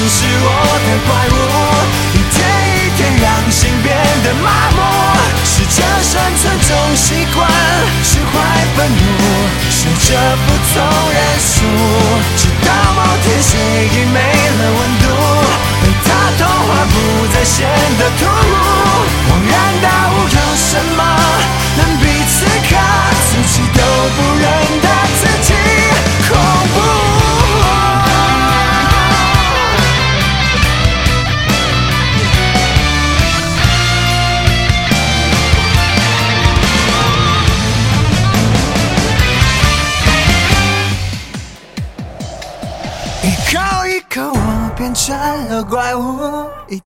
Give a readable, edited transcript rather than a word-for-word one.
是我的怪物，一天一天让心变得麻木，试着生存中习惯释怀愤怒，学着服从认输，直到某天血液没了温度，被他同化不再显得突兀，恍然大悟有什么能彼此卡，自己都不认得自己恐怖。一口一口我变成了怪物。